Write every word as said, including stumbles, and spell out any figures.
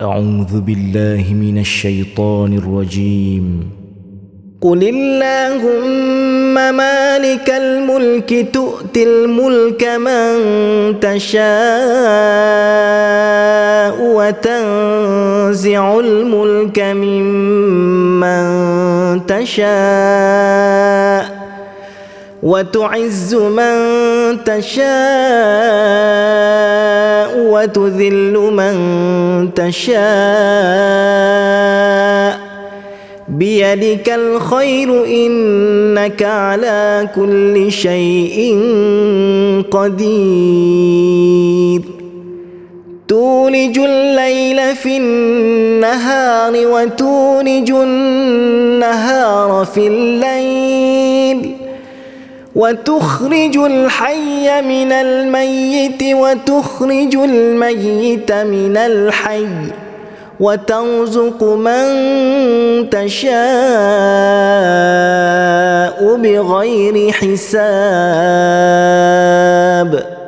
أعوذ بالله من الشيطان الرجيم. قل اللهم مالك الملك تؤتي الملك من تشاء وتنزع الملك ممن تشاء وتعز من تشاء وتذل من تشاء بيدك الخير إنك على كل شيء قدير. تولج الليل في النهار وتولج النهار في الليل وتخرج الحي من الميت وتخرج الميت من الحي وترزق من تشاء بغير حساب.